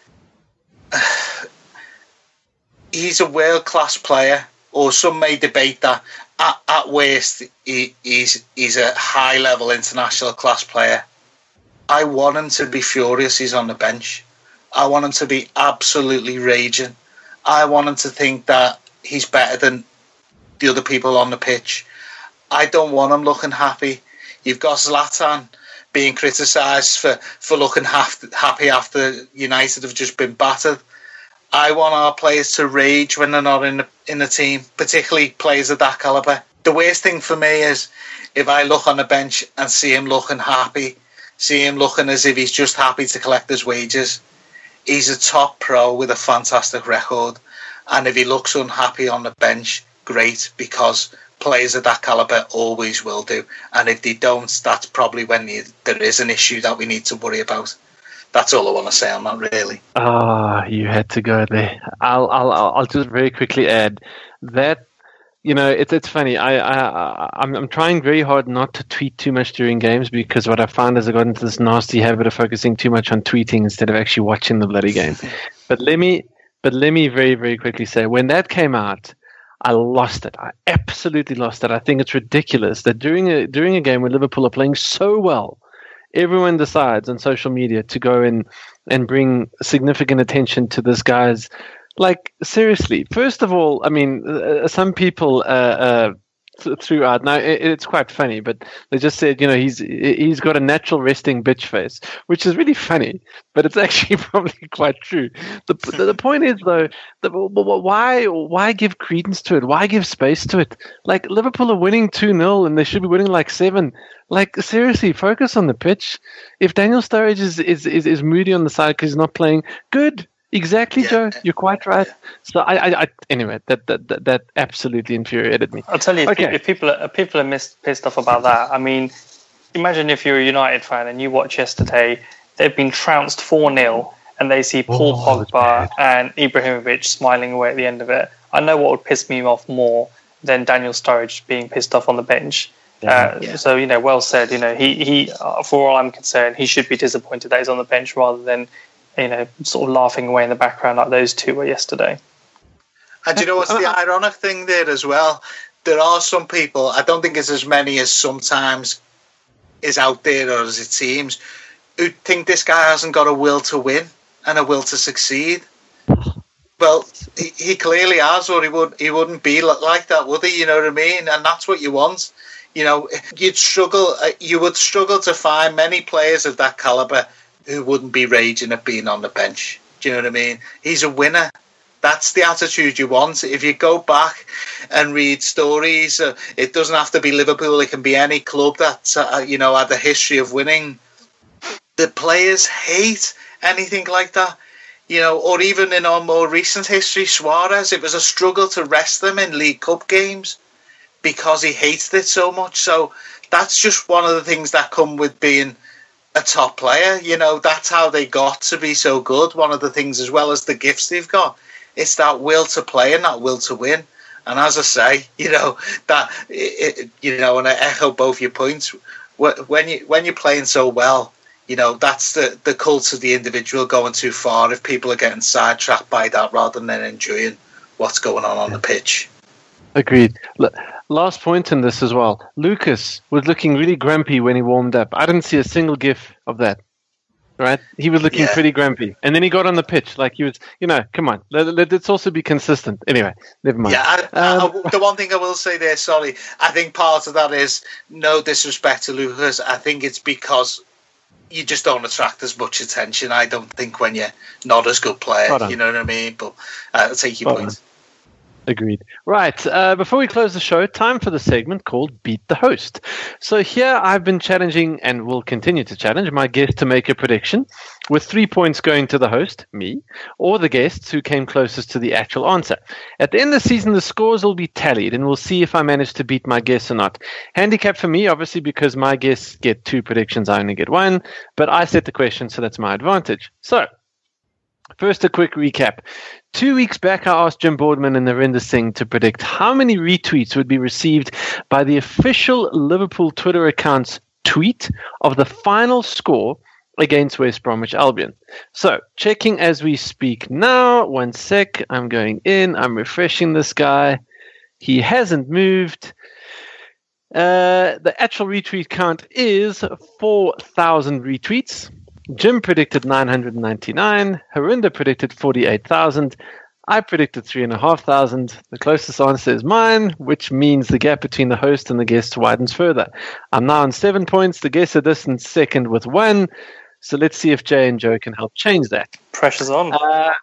He's a world-class player, or some may debate that. At worst, he's a high-level international class player. I want him to be furious he's on the bench. I want him to be absolutely raging. I want him to think that he's better than the other people on the pitch. I don't want him looking happy. You've got Zlatan being criticised for looking happy after United have just been battered. I want our players to rage when they're not in the team, particularly players of that calibre. The worst thing for me is if I look on the bench and see him looking happy, see him looking as if he's just happy to collect his wages. He's a top pro with a fantastic record. And if he looks unhappy on the bench, great, because players of that calibre always will do. And if they don't, that's probably when there is an issue that we need to worry about. That's all I want to say on that, really. You had to go there. I'll just very quickly add that, you know, it's funny. I'm trying very hard not to tweet too much during games, because what I found is I got into this nasty habit of focusing too much on tweeting instead of actually watching the bloody game. But let me very, very quickly say, when that came out, I lost it. I absolutely lost it. I think it's ridiculous that during a game where Liverpool are playing so well, everyone decides on social media to go in and bring significant attention to this guy's. Like, seriously, first of all, I mean, some people threw out, now it's quite funny, but they just said, you know, he's got a natural resting bitch face, which is really funny, but it's actually probably quite true. The point is, though, why give credence to it? Why give space to it? Like, Liverpool are winning 2-0 and they should be winning like 7. Like, seriously, focus on the pitch. If Daniel Sturridge is moody on the side because he's not playing, good. Exactly, yeah. Joe. You're quite right. So I anyway, that absolutely infuriated me. I'll tell you, okay. if people are pissed off about that, I mean, imagine if you're a United fan and you watch yesterday, they've been trounced 4-0 and they see Paul Pogba and Ibrahimovic smiling away at the end of it. I know what would piss me off more than Daniel Sturridge being pissed off on the bench. So, you know, well said. You know, he for all I'm concerned, he should be disappointed that he's on the bench rather than, you know, sort of laughing away in the background like those two were yesterday. And do you know what's the ironic thing there as well? There are some people, I don't think it's as many as sometimes is out there or as it seems, who think this guy hasn't got a will to win and a will to succeed. Well, he clearly has, or he wouldn't be like that, would he? You know what I mean? And that's what you want. You know, you would struggle to find many players of that calibre who wouldn't be raging at being on the bench. Do you know what I mean? He's a winner. That's the attitude you want. If you go back and read stories, it doesn't have to be Liverpool. It can be any club that, you know, had a history of winning. The players hate anything like that. You know, or even in our more recent history, Suarez, it was a struggle to rest them in League Cup games because he hated it so much. So that's just one of the things that come with being a top player. You know, that's how they got to be so good. One of the things, as well as the gifts they've got, it's that will to play and that will to win. And as I say, you know, you know, and I echo both your points. When you're playing so well, you know, that's the cult of the individual going too far if people are getting sidetracked by that rather than enjoying what's going on the pitch. Agreed. Last point in this as well. Lucas was looking really grumpy when he warmed up. I didn't see a single gif of that. Right? He was looking pretty grumpy. And then he got on the pitch like he was, you know, come on. Let's also be consistent. Anyway, never mind. Yeah, the one thing I will say there, sorry, I think part of that is no disrespect to Lucas. I think it's because you just don't attract as much attention, I don't think, when you're not as good player. You know what I mean? But I'll take your point. Agreed. Right. Before we close the show, time for the segment called Beat the Host. So here I've been challenging and will continue to challenge my guest to make a prediction with 3 points going to the host, me, or the guests who came closest to the actual answer. At the end of the season, the scores will be tallied and we'll see if I manage to beat my guests or not. Handicap for me, obviously, because my guests get 2 predictions, I only get 1, but I set the question, so that's my advantage. So, first, a quick recap. 2 weeks back, I asked Jim Boardman and Narinder Singh to predict how many retweets would be received by the official Liverpool Twitter account's tweet of the final score against West Bromwich Albion. So, checking as we speak now. 1 sec. I'm going in. I'm refreshing this guy. He hasn't moved. The actual retweet count is 4,000 retweets. Jim predicted 999. Harinder predicted 48,000. I predicted 3,500. The closest answer is mine, which means the gap between the host and the guest widens further. I'm now on 7 points. The guests are distant second with 1. So let's see if Jay and Joe can help change that. Pressure's on.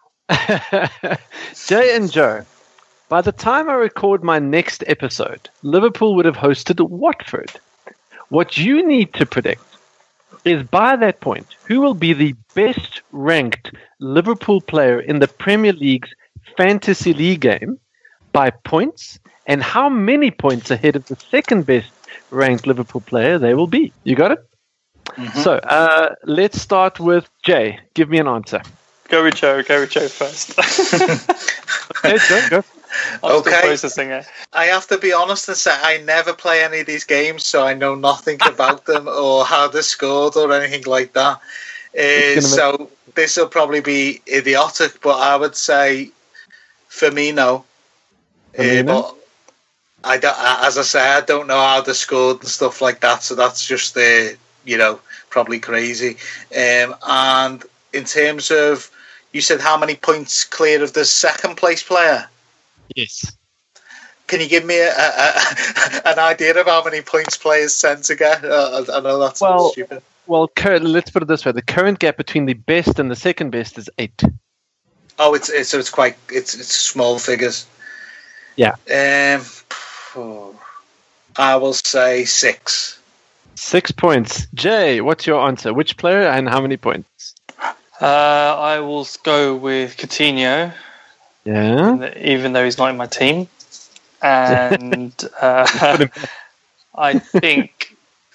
Jay and Joe, by the time I record my next episode, Liverpool would have hosted Watford. What you need to predict is by that point, who will be the best ranked Liverpool player in the Premier League's Fantasy League game by points, and how many points ahead of the second best ranked Liverpool player they will be. You got it? Mm-hmm. So let's start with Jay. Give me an answer. Go with Joe first. Okay, go. I'm still processing it. I have to be honest and say I never play any of these games, so I know nothing about them or how they're scored or anything like that. So this will probably be idiotic, but I would say Firmino. But I don't, as I say, I don't know how they're scored and stuff like that, so that's just probably crazy. And in terms of, you said how many points clear of the second place player? Yes. Can you give me an idea of how many points players tend to get? I know that's stupid. Well, let's put it this way: the current gap between the best and the second best is 8. Oh, it's small figures. Yeah. I will say 6. 6 points. Jay, what's your answer? Which player and how many points? I will go with Coutinho. Yeah. Even though he's not in my team. And I think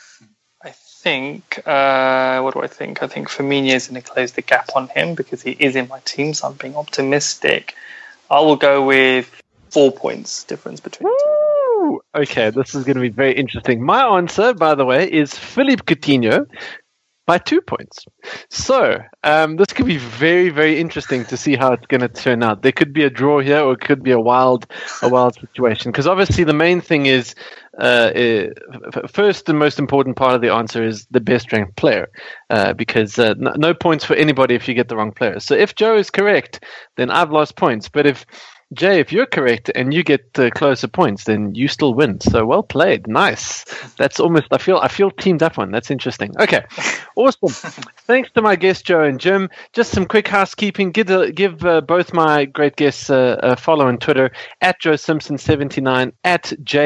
what do I think? I think Firmino is going to close the gap on him because he is in my team, so I'm being optimistic. I will go with 4 points difference between the two. Okay, this is going to be very interesting. My answer, by the way, is Philippe Coutinho by 2 points. So this could be very, very interesting to see how it's going to turn out. There could be a draw here, or it could be a wild situation. Because obviously the main thing is, first and most important part of the answer is the best ranked player. Because no points for anybody if you get the wrong player. So if Joe is correct, then I've lost points. But if Jay, if you're correct and you get closer points, then you still win. So well played. Nice. That's almost, I feel teamed up on. That's interesting. Okay. Awesome. Thanks to my guests, Joe and Jim. Just some quick housekeeping. Give both my great guests a follow on Twitter at Joe Simpson 79 at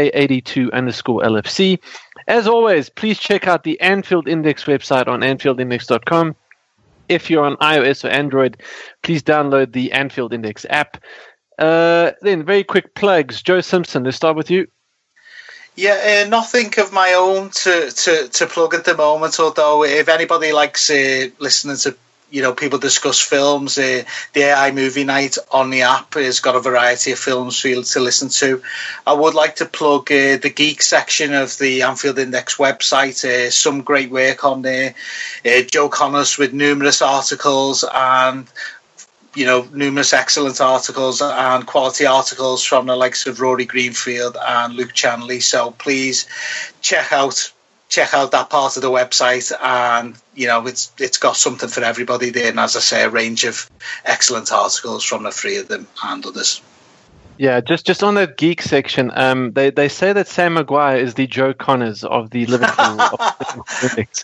J82_LFC. As always, please check out the Anfield Index website on AnfieldIndex.com. If you're on iOS or Android, please download the Anfield Index app. Then very quick plugs. Joe Simpson, let's start with you. Yeah, nothing of my own to plug at the moment, although if anybody likes listening to people discuss films, the AI Movie Night on the app has got a variety of films for you to listen to. I would like to plug the geek section of the Anfield Index website. Some great work on there. Joe Connors with numerous articles and numerous excellent articles and quality articles from the likes of Rory Greenfield and Luke Chanley. So please check out that part of the website, and it's got something for everybody there. And as I say, a range of excellent articles from the three of them and others. Yeah, just on that geek section, they say that Sam Maguire is the Joe Connors of the Liverpool Olympics.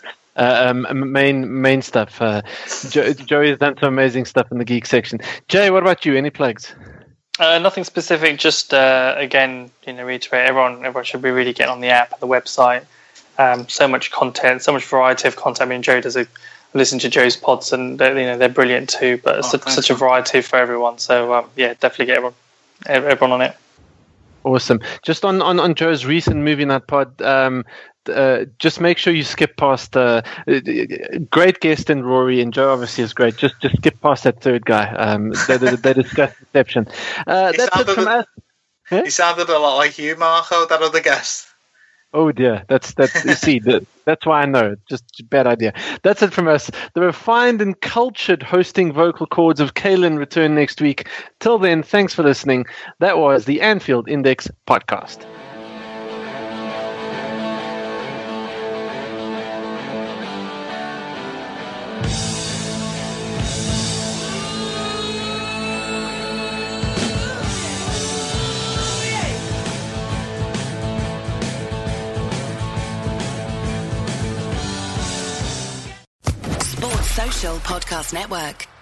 Main stuff. Joey has done some amazing stuff in the geek section. Jay, what about you? Any plugs? Nothing specific. Just again, reiterate. Everyone should be really getting on the app, the website. So much content, so much variety of content. I mean, Joe I listen to Joe's pods, and they're brilliant too. But such a variety for everyone. So definitely get everyone on it. Awesome. Just on Joe's recent Movie Night pod, just make sure you skip past great guest in Rory, and Joe obviously is great. Just skip past that third guy. They discuss deception. That's it from us. He sounded a lot like you, Marco, that other guest. Oh dear, that's you see, that's why I know. Just a bad idea. That's it from us. The refined and cultured hosting vocal cords of Kaylin return next week. Till then, thanks for listening. That was the Anfield Index podcast. Social Podcast Network.